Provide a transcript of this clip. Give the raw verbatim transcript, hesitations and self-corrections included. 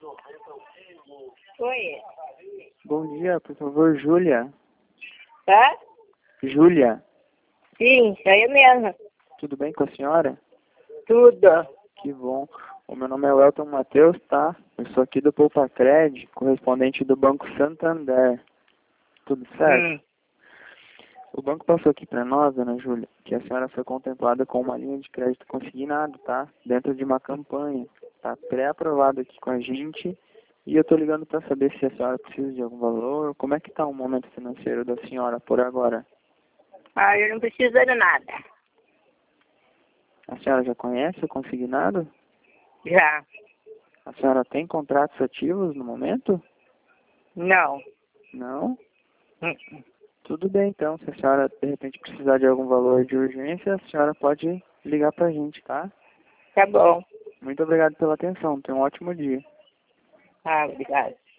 Oi. Bom dia, por favor, Júlia. Tá? Júlia, Sim, sou eu mesmo. tudo bem com a senhora? Tudo. Que bom. O meu nome é Welton Matheus, tá? Eu sou aqui do Poupacred, correspondente do Banco Santander. Tudo certo? Hum. O banco passou aqui para nós, dona Júlia, que a senhora foi contemplada com uma linha de crédito consignado, tá? Dentro de uma campanha. Tá pré-aprovado aqui com a gente. E eu tô ligando para saber se a senhora precisa de algum valor. Como é que tá o momento financeiro da senhora por agora? Ah, eu não preciso de nada. A senhora já conhece o consignado? Já. A senhora tem contratos ativos no momento? Não. Não? Hum. Tudo bem, então. Se a senhora, de repente, precisar de algum valor de urgência, a senhora pode ligar pra gente, tá? Tá bom. Muito obrigado pela atenção. Tenha um ótimo dia. Ah, obrigado.